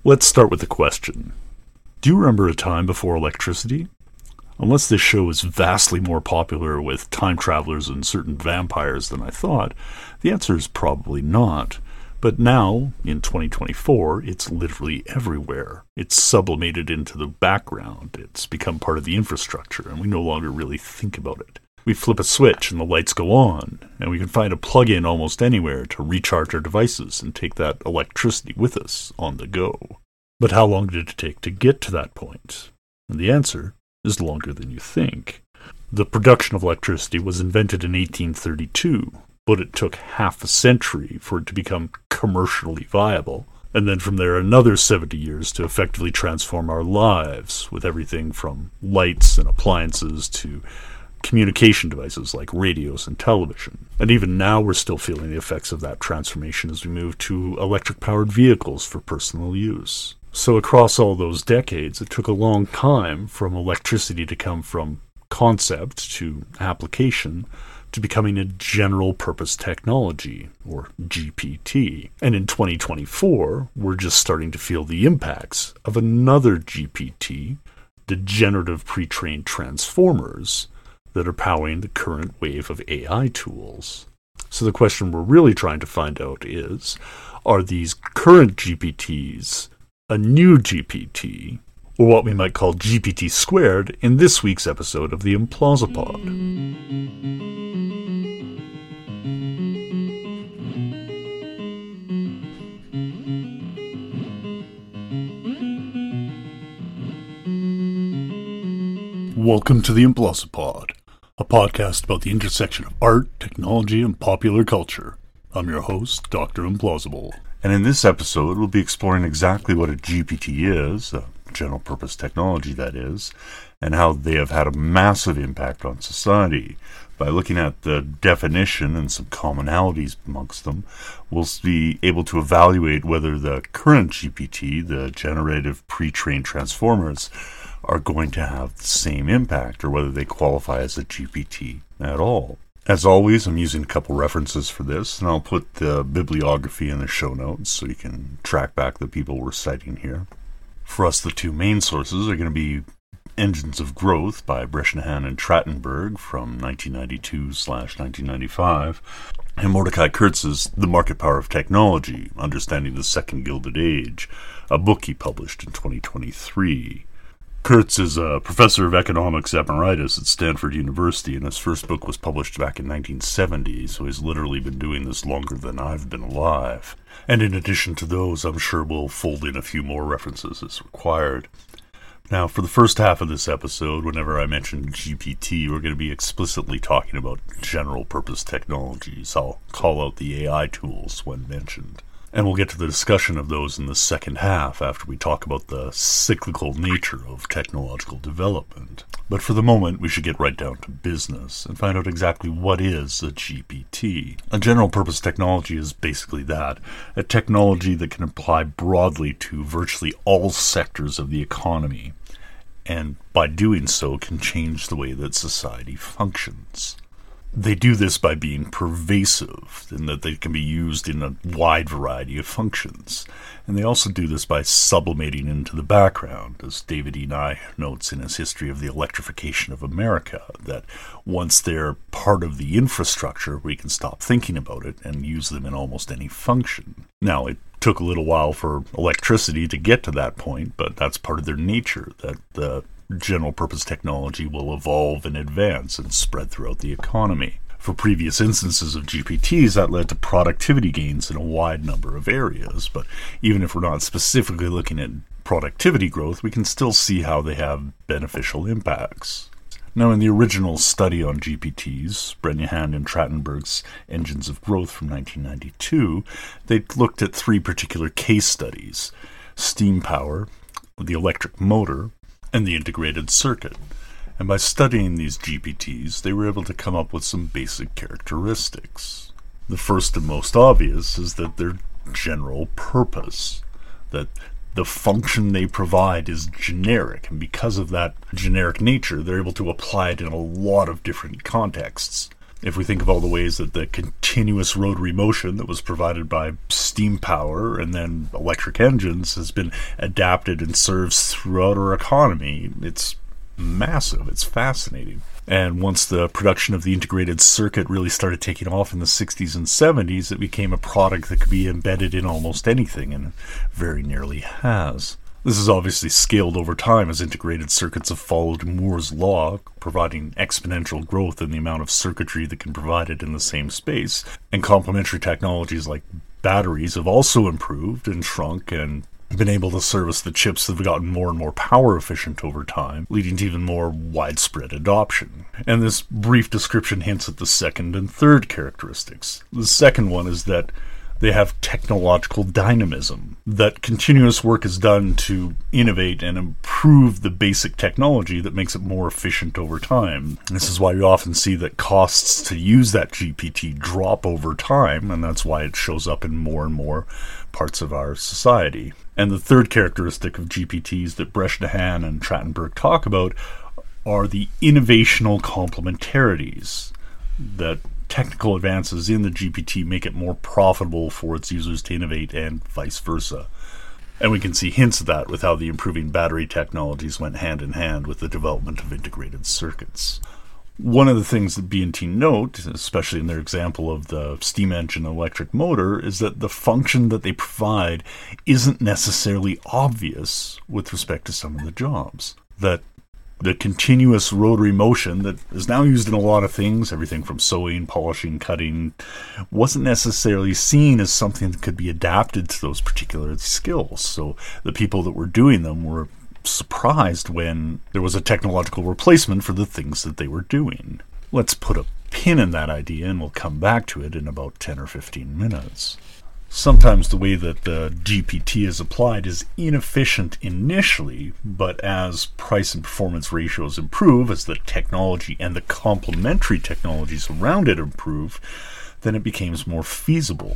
Let's start with the question. Do you remember a time before electricity? Unless this show is vastly more popular with time travelers and certain vampires than I thought, the answer is probably not. But now, in 2024, it's literally everywhere. It's sublimated into the background. It's become part of the infrastructure, and we no longer really think about it. We flip a switch and the lights go on, and we can find a plug-in almost anywhere to recharge our devices and take that electricity with us on the go. But how long did it take to get to that point? And the answer is longer than you think. The production of electricity was invented in 1832, but it took half a century for it to become commercially viable, and then from there another 70 years to effectively transform our lives, with everything from lights and appliances to communication devices like radios and television. And even now we're still feeling the effects of that transformation as we move to electric-powered vehicles for personal use. So across all those decades, it took a long time from electricity to come from concept to application to becoming a general-purpose technology, or GPT. And in 2024, we're just starting to feel the impacts of another GPT, the generative pre-trained transformers, that are powering the current wave of AI tools. So the question we're really trying to find out is, are these current GPTs a new GPT, or what we might call GPT squared in this week's episode of the Implausipod? Welcome to the Implausipod, a podcast about the intersection of art, technology, and popular culture. I'm your host, Dr. Implausible. And in this episode, we'll be exploring exactly what a GPT is, a general-purpose technology that is, and how they have had a massive impact on society. By looking at the definition and some commonalities amongst them, we'll be able to evaluate whether the current GPT, the generative pre-trained transformers, are going to have the same impact, or whether they qualify as a GPT at all. As always, I'm using a couple references for this, and I'll put the bibliography in the show notes so you can track back the people we're citing here. For us, the two main sources are going to be Engines of Growth by Bresnahan and Trachtenberg from 1992/1995, and Mordecai Kurtz's The Market Power of Technology, Understanding the Second Gilded Age, a book he published in 2023. Kurtz is a professor of economics emeritus at Stanford University, and his first book was published back in 1970, so he's literally been doing this longer than I've been alive. And in addition to those, I'm sure we'll fold in a few more references as required. Now, for the first half of this episode, whenever I mention GPT, we're going to be explicitly talking about general-purpose technologies. I'll call out the AI tools when mentioned. And we'll get to the discussion of those in the second half after we talk about the cyclical nature of technological development. But for the moment, we should get right down to business and find out exactly what is a GPT. A general-purpose technology is basically that, a technology that can apply broadly to virtually all sectors of the economy, and by doing so can change the way that society functions. They do this by being pervasive, in that they can be used in a wide variety of functions. And they also do this by sublimating into the background, as David E. Nye notes in his History of the Electrification of America, that once they're part of the infrastructure, we can stop thinking about it and use them in almost any function. Now, it took a little while for electricity to get to that point, but that's part of their nature, that the general-purpose technology will evolve and advance and spread throughout the economy. For previous instances of GPTs, that led to productivity gains in a wide number of areas, but even if we're not specifically looking at productivity growth, we can still see how they have beneficial impacts. Now, in the original study on GPTs, Bresnahan and Trachtenberg's Engines of Growth from 1992, they looked at three particular case studies: steam power, the electric motor, and the integrated circuit. And by studying these GPTs, they were able to come up with some basic characteristics. The first and most obvious is that they're general purpose, that the function they provide is generic, and because of that generic nature, they're able to apply it in a lot of different contexts. If we think of all the ways that the continuous rotary motion that was provided by steam power and then electric engines has been adapted and serves throughout our economy, it's massive. It's fascinating. And once the production of the integrated circuit really started taking off in the 60s and 70s, it became a product that could be embedded in almost anything, and very nearly has. This is obviously scaled over time as integrated circuits have followed Moore's law, providing exponential growth in the amount of circuitry that can be provided in the same space. And complementary technologies like batteries have also improved and shrunk and been able to service the chips that have gotten more and more power efficient over time, leading to even more widespread adoption. And this brief description hints at the second and third characteristics. The second one is that they have technological dynamism, that continuous work is done to innovate and improve the basic technology that makes it more efficient over time. This is why you often see that costs to use that GPT drop over time, and that's why it shows up in more and more parts of our society. And the third characteristic of GPTs that Bresnahan and Trachtenberg talk about are the innovational complementarities, that technical advances in the GPT make it more profitable for its users to innovate and vice versa. And we can see hints of that with how the improving battery technologies went hand in hand with the development of integrated circuits. One of the things that B&T note, especially in their example of the steam engine electric motor, is that the function that they provide isn't necessarily obvious with respect to some of the jobs. That the continuous rotary motion that is now used in a lot of things, everything from sewing, polishing, cutting, wasn't necessarily seen as something that could be adapted to those particular skills. So the people that were doing them were surprised when there was a technological replacement for the things that they were doing. Let's put a pin in that idea and we'll come back to it in about 10 or 15 minutes. Sometimes the way that the GPT is applied is inefficient initially, but as price and performance ratios improve, as the technology and the complementary technologies around it improve, then it becomes more feasible.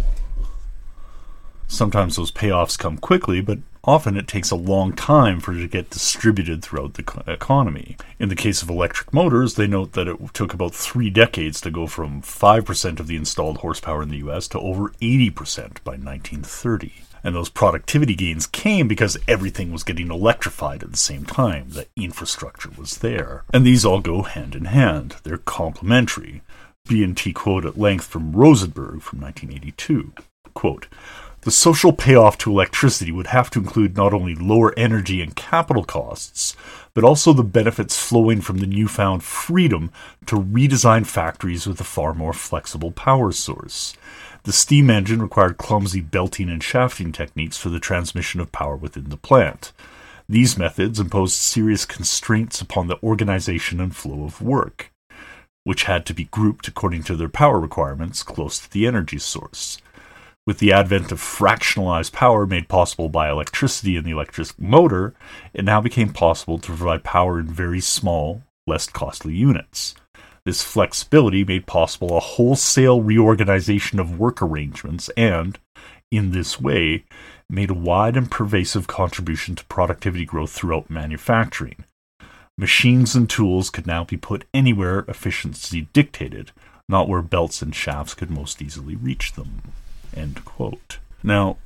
Sometimes those payoffs come quickly, but often it takes a long time for it to get distributed throughout the economy. In the case of electric motors, they note that it took about 3 decades to go from 5% of the installed horsepower in the US to over 80% by 1930. And those productivity gains came because everything was getting electrified at the same time. The infrastructure was there. And these all go hand in hand. They're complementary. B&T quote at length from Rosenberg from 1982. Quote, "The social payoff to electricity would have to include not only lower energy and capital costs, but also the benefits flowing from the newfound freedom to redesign factories with a far more flexible power source. The steam engine required clumsy belting and shafting techniques for the transmission of power within the plant. These methods imposed serious constraints upon the organization and flow of work, which had to be grouped according to their power requirements close to the energy source. With the advent of fractionalized power made possible by electricity in the electric motor, it now became possible to provide power in very small, less costly units. This flexibility made possible a wholesale reorganization of work arrangements and, in this way, made a wide and pervasive contribution to productivity growth throughout manufacturing. Machines and tools could now be put anywhere efficiency dictated, not where belts and shafts could most easily reach them." End quote. Now,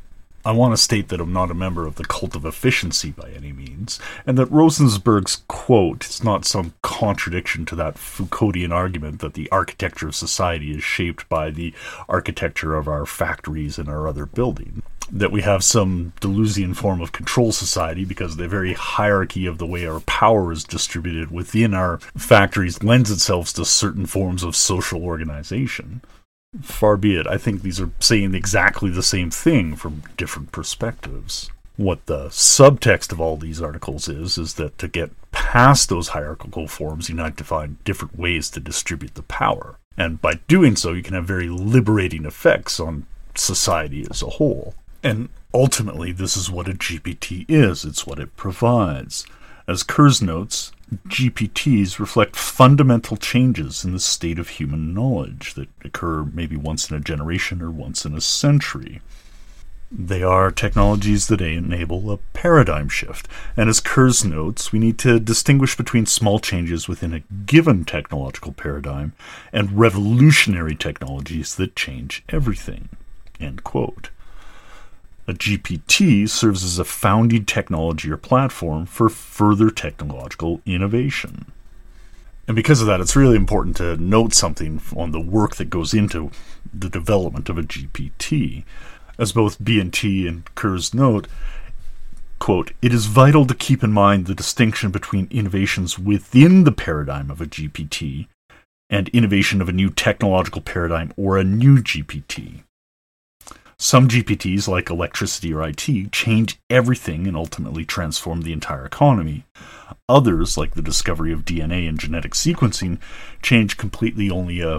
I want to state that I'm not a member of the cult of efficiency by any means, and that Rosenberg's quote is not some contradiction to that Foucauldian argument that the architecture of society is shaped by the architecture of our factories and our other buildings. That we have some Deleuzian form of control society because the very hierarchy of the way our power is distributed within our factories lends itself to certain forms of social organization. Far be it. I think these are saying exactly the same thing from different perspectives. What the subtext of all these articles is that to get past those hierarchical forms, you need to find different ways to distribute the power. And by doing so, you can have very liberating effects on society as a whole. And ultimately, this is what a GPT is. It's what it provides. As Kurz notes, GPTs reflect fundamental changes in the state of human knowledge that occur maybe once in a generation or once in a century. They are technologies that enable a paradigm shift, and as Kurz notes, we need to distinguish between small changes within a given technological paradigm and revolutionary technologies that change everything. End quote. A GPT serves as a founding technology or platform for further technological innovation. And because of that, it's really important to note something on the work that goes into the development of a GPT. As both B&T and Kurz note, quote, "It is vital to keep in mind the distinction between innovations within the paradigm of a GPT and innovation of a new technological paradigm or a new GPT. Some GPTs, like electricity or IT, change everything and ultimately transform the entire economy. Others, like the discovery of DNA and genetic sequencing, change completely only a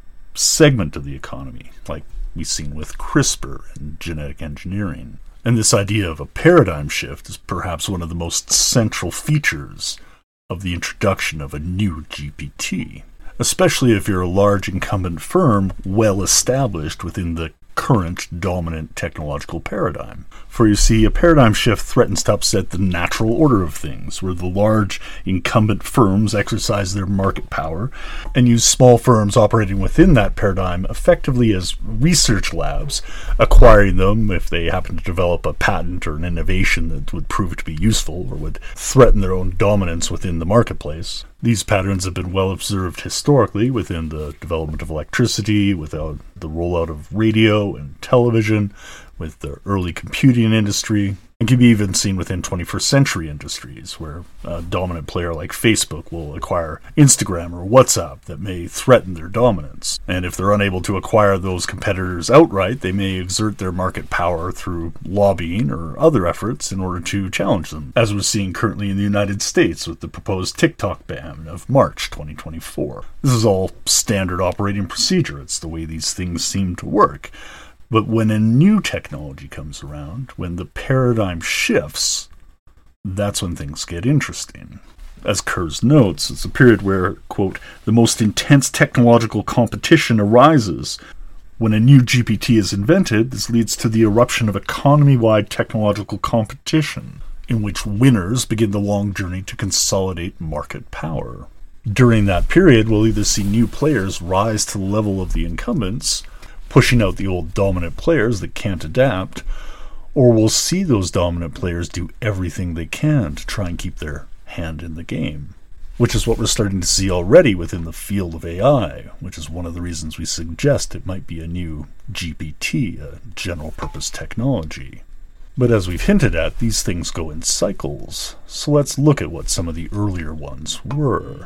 segment of the economy, like we've seen with CRISPR and genetic engineering. And this idea of a paradigm shift is perhaps one of the most central features of the introduction of a new GPT, especially if you're a large incumbent firm well established within the current dominant technological paradigm. For you see, a paradigm shift threatens to upset the natural order of things, where the large incumbent firms exercise their market power and use small firms operating within that paradigm effectively as research labs, acquiring them if they happen to develop a patent or an innovation that would prove to be useful or would threaten their own dominance within the marketplace. These patterns have been well observed historically within the development of electricity, without the rollout of radio and television, with the early computing industry, and can be even seen within 21st century industries, where a dominant player like Facebook will acquire Instagram or WhatsApp that may threaten their dominance. And if they're unable to acquire those competitors outright, they may exert their market power through lobbying or other efforts in order to challenge them, as we're seeing currently in the United States with the proposed TikTok ban of March 2024. This is all standard operating procedure. It's the way these things seem to work. But when a new technology comes around, when the paradigm shifts, that's when things get interesting. As Kurz notes, it's a period where, quote, "the most intense technological competition arises. When a new GPT is invented, this leads to the eruption of economy-wide technological competition, in which winners begin the long journey to consolidate market power. During that period, we'll either see new players rise to the level of the incumbents, pushing out the old dominant players that can't adapt, or we'll see those dominant players do everything they can to try and keep their hand in the game, which is what we're starting to see already within the field of AI, which is one of the reasons we suggest it might be a new GPT, a general-purpose technology. But as we've hinted at, these things go in cycles, so let's look at what some of the earlier ones were.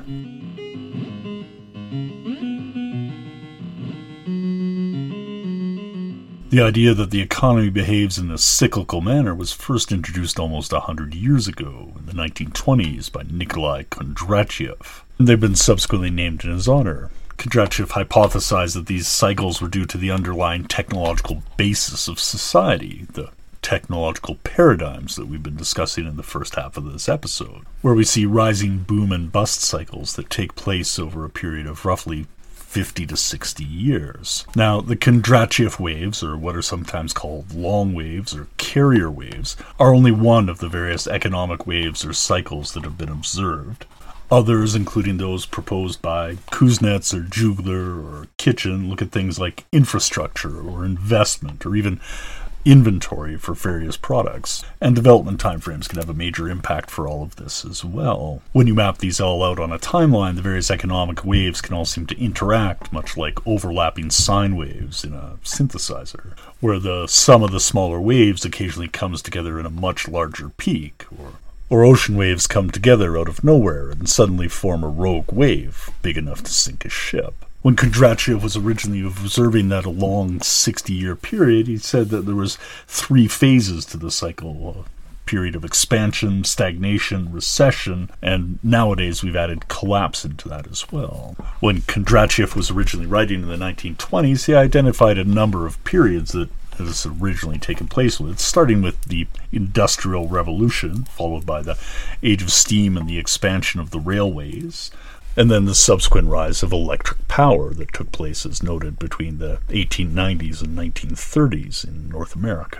The idea that the economy behaves in a cyclical manner was first introduced almost 100 years ago, in the 1920s, by Nikolai Kondratiev. They've been subsequently named in his honor. Kondratiev hypothesized that these cycles were due to the underlying technological basis of society, the technological paradigms that we've been discussing in the first half of this episode, where we see rising boom and bust cycles that take place over a period of roughly 50 to 60 years. Now, the Kondratiev waves, or what are sometimes called long waves or carrier waves, are only one of the various economic waves or cycles that have been observed. Others, including those proposed by Kuznets or Juglar or Kitchen, look at things like infrastructure or investment or even inventory for various products, and development timeframes can have a major impact for all of this as well. When you map these all out on a timeline, the various economic waves can all seem to interact, much like overlapping sine waves in a synthesizer, where the sum of the smaller waves occasionally comes together in a much larger peak, or ocean waves come together out of nowhere and suddenly form a rogue wave big enough to sink a ship. When Kondratiev was originally observing that a long 60-year period, he said that there was 3 phases to the cycle: a period of expansion, stagnation, recession, and nowadays we've added collapse into that as well. When Kondratiev was originally writing in the 1920s, he identified a number of periods that has originally taken place with, starting with the Industrial Revolution, followed by the Age of Steam and the expansion of the railways, and then the subsequent rise of electric power that took place, as noted, between the 1890s and 1930s in North America.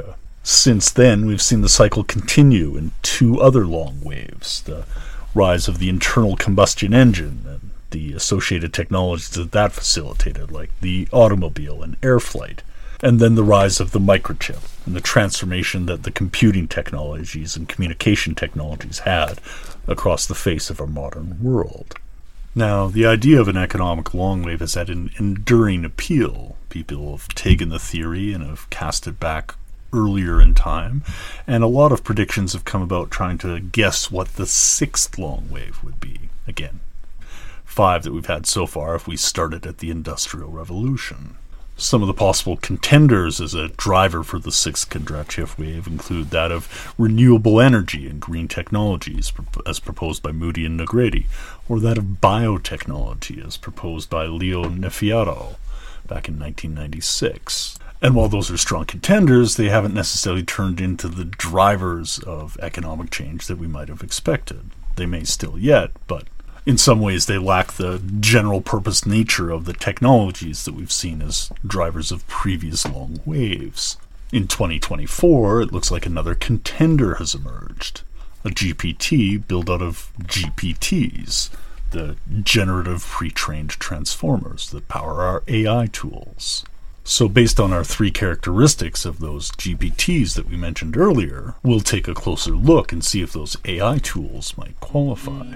Since then, we've seen the cycle continue in two other long waves, the rise of the internal combustion engine and the associated technologies that facilitated, like the automobile and air flight, and then the rise of the microchip and the transformation that the computing technologies and communication technologies had across the face of our modern world. Now, the idea of an economic long wave has had an enduring appeal. People have taken the theory and have cast it back earlier in time, and a lot of predictions have come about trying to guess what the sixth long wave would be. Again, 5 that we've had so far if we started at the Industrial Revolution. Some of the possible contenders as a driver for the sixth Kondratiev wave include that of renewable energy and green technologies, as proposed by Moody and Nogrady, or that of biotechnology, as proposed by Leo Nefiaro back in 1996. And while those are strong contenders, they haven't necessarily turned into the drivers of economic change that we might have expected. They may still yet, but in some ways they lack the general purpose nature of the technologies that we've seen as drivers of previous long waves. In 2024, it looks like another contender has emerged. A GPT built out of GPTs, the generative pre-trained transformers that power our AI tools. So based on our 3 characteristics of those GPTs that we mentioned earlier, we'll take a closer look and see if those AI tools might qualify.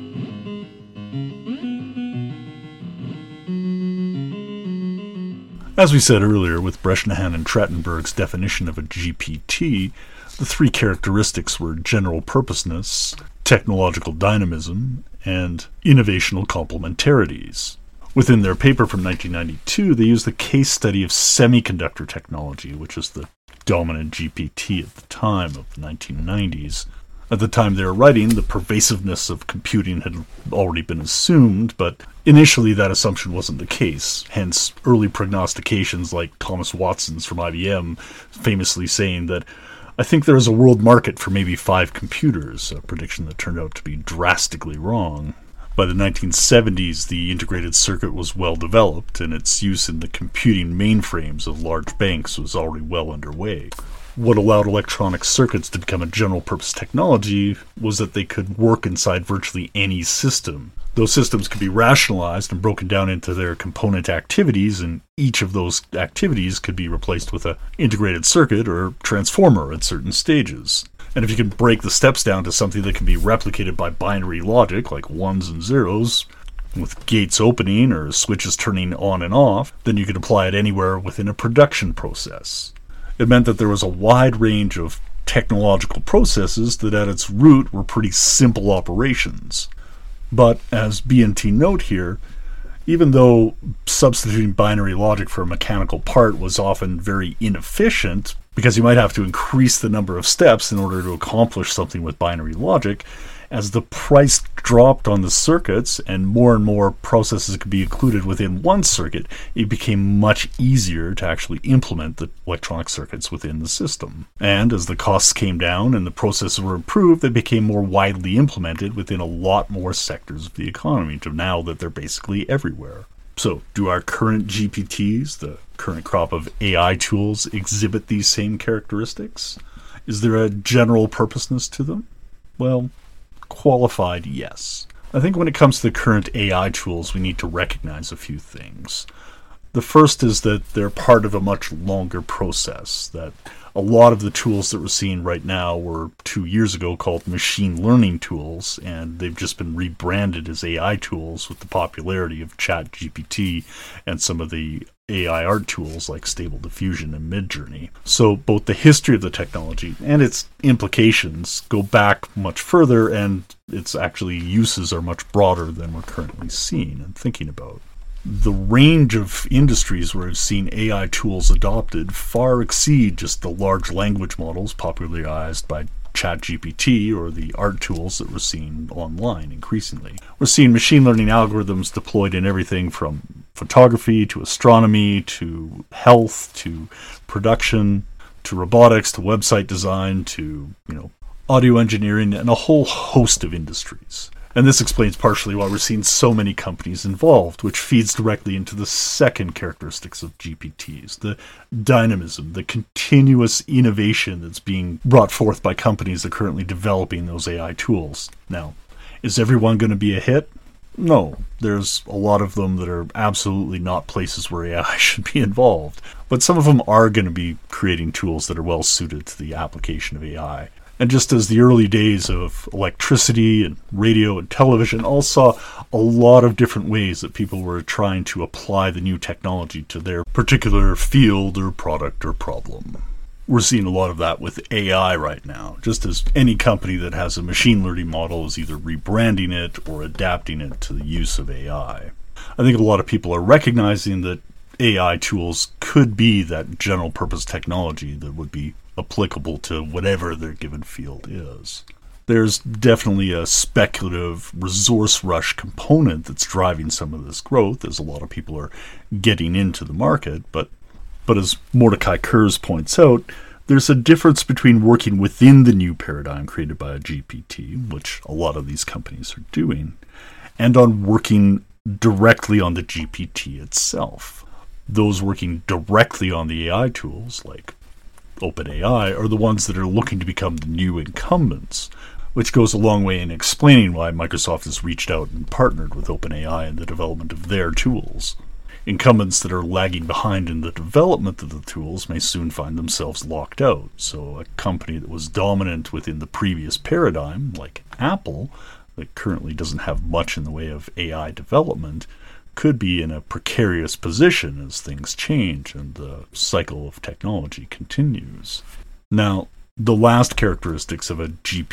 As we said earlier, with Bresnahan and Trattenberg's definition of a GPT, the 3 characteristics were general purposeness, technological dynamism, and innovational complementarities. Within their paper from 1992, they used the case study of semiconductor technology, which was the dominant GPT at the time of the 1990s. At the time they were writing, the pervasiveness of computing had already been assumed, but initially that assumption wasn't the case. Hence, early prognostications like Thomas Watson's from IBM famously saying that, "I think there is a world market for maybe 5 computers," a prediction that turned out to be drastically wrong. By the 1970s, the integrated circuit was well developed, and its use in the computing mainframes of large banks was already well underway. What allowed electronic circuits to become a general-purpose technology was that they could work inside virtually any system. Those systems could be rationalized and broken down into their component activities, and each of those activities could be replaced with an integrated circuit or transformer at certain stages. And if you can break the steps down to something that can be replicated by binary logic, like 1s and 0s, with gates opening or switches turning on and off, then you could apply it anywhere within a production process. It meant that there was a wide range of technological processes that at its root were pretty simple operations. But, as B&T note here, even though substituting binary logic for a mechanical part was often very inefficient, because you might have to increase the number of steps in order to accomplish something with binary logic, as the price dropped on the circuits and more processes could be included within one circuit, it became much easier to actually implement the electronic circuits within the system. And as the costs came down and the processes were improved, they became more widely implemented within a lot more sectors of the economy, to now that they're basically everywhere. So, do our current GPTs, the current crop of AI tools, exhibit these same characteristics? Is there a general purposeness to them? Well, qualified, yes. I think when it comes to the current AI tools, we need to recognize a few things. The first is that they're part of a much longer process, that a lot of the tools that we're seeing right now were 2 years ago called machine learning tools, and they've just been rebranded as AI tools with the popularity of ChatGPT and some of the AI art tools like Stable Diffusion and Midjourney. So both the history of the technology and its implications go back much further, and its actually uses are much broader than we're currently seeing and thinking about. The range of industries where we've seen AI tools adopted far exceed just the large language models popularized by ChatGPT or the art tools that we're seeing online increasingly. We're seeing machine learning algorithms deployed in everything from photography to astronomy to health to production to robotics to website design to, audio engineering and a whole host of industries. And this explains partially why we're seeing so many companies involved, which feeds directly into the second characteristics of GPTs, the dynamism, the continuous innovation that's being brought forth by companies that are currently developing those AI tools. Now, is everyone going to be a hit? No. There's a lot of them that are absolutely not places where AI should be involved. But some of them are going to be creating tools that are well suited to the application of AI. And just as the early days of electricity and radio and television all saw a lot of different ways that people were trying to apply the new technology to their particular field or product or problem. We're seeing a lot of that with AI right now, just as any company that has a machine learning model is either rebranding it or adapting it to the use of AI. I think a lot of people are recognizing that AI tools could be that general purpose technology that would be applicable to whatever their given field is. There's definitely a speculative resource rush component that's driving some of this growth, as a lot of people are getting into the market, but as Mordecai Kurz points out, there's a difference between working within the new paradigm created by a GPT, which a lot of these companies are doing, and on working directly on the GPT itself. Those working directly on the AI tools, like OpenAI, are the ones that are looking to become the new incumbents, which goes a long way in explaining why Microsoft has reached out and partnered with OpenAI in the development of their tools. Incumbents that are lagging behind in the development of the tools may soon find themselves locked out, so a company that was dominant within the previous paradigm, like Apple, that currently doesn't have much in the way of AI development, could be in a precarious position as things change and the cycle of technology continues. Now, the last characteristics of a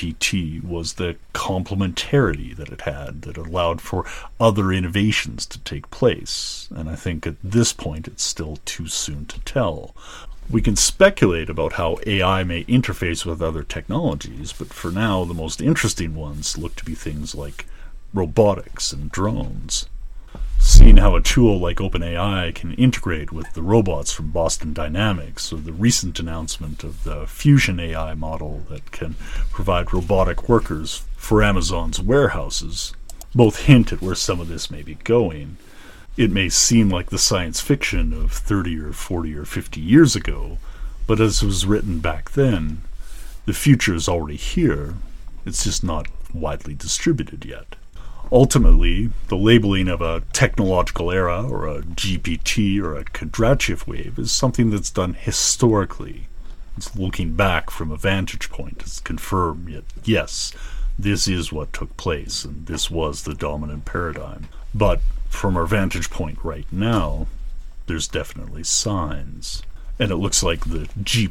GPT was the complementarity that it had, that allowed for other innovations to take place. And I think at this point it's still too soon to tell. We can speculate about how AI may interface with other technologies, but for now the most interesting ones look to be things like robotics and drones. Seeing how a tool like OpenAI can integrate with the robots from Boston Dynamics, or the recent announcement of the Fusion AI model that can provide robotic workers for Amazon's warehouses, both hint at where some of this may be going. It may seem like the science fiction of 30 or 40 or 50 years ago, but as was written back then, the future is already here. It's just not widely distributed yet. Ultimately, the labeling of a technological era or a GPT or a Kardashev wave is something that's done historically. It's looking back from a vantage point to confirm yet, yes, this is what took place and this was the dominant paradigm. But from our vantage point right now, there's definitely signs. And it looks like the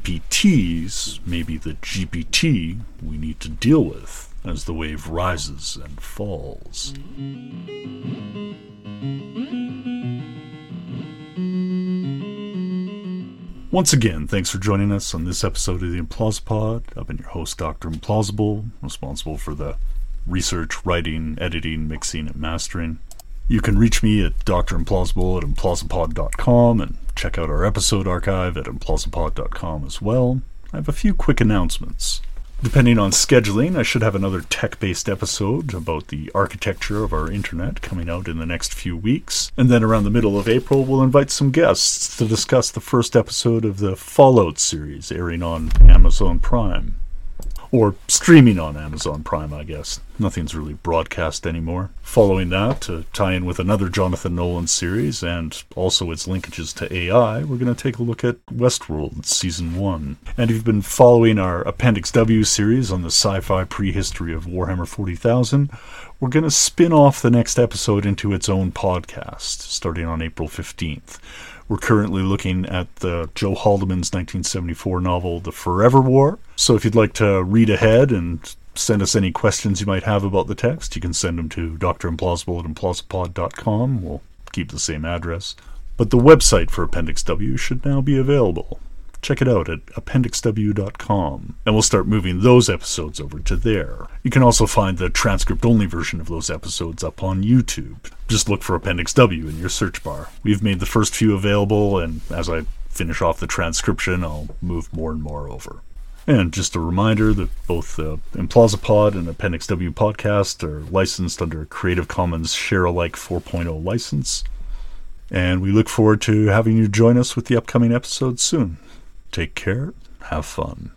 GPTs may be the GPT we need to deal with as the wave rises and falls. Once again, thanks for joining us on this episode of the Implausipod. I've been your host, Dr. Implausible, responsible for the research, writing, editing, mixing, and mastering. You can reach me at drimplausible at implausipod.com and check out our episode archive at implausipod.com as well. I have a few quick announcements. Depending on scheduling, I should have another tech-based episode about the architecture of our internet coming out in the next few weeks. And then around the middle of April, we'll invite some guests to discuss the first episode of the Fallout series airing on Amazon Prime. Or streaming on Amazon Prime, I guess. Nothing's really broadcast anymore. Following that, to tie in with another Jonathan Nolan series and also its linkages to AI, we're going to take a look at Westworld Season 1. And if you've been following our Appendix W series on the sci-fi prehistory of Warhammer 40,000, we're going to spin off the next episode into its own podcast, starting on April 15th. We're currently looking at Joe Haldeman's 1974 novel, The Forever War. So if you'd like to read ahead and send us any questions you might have about the text, you can send them to drimplausible at implausipod.com. We'll keep the same address. But the website for Appendix W should now be available. Check it out at appendixw.com, and we'll start moving those episodes over to there. You can also find the transcript-only version of those episodes up on YouTube. Just look for Appendix W in your search bar. We've made the first few available, and as I finish off the transcription, I'll move more and more over. And just a reminder that both Implausipod and Appendix W podcast are licensed under Creative Commons Share-alike 4.0 license. And we look forward to having you join us with the upcoming episodes soon. Take care. Have fun.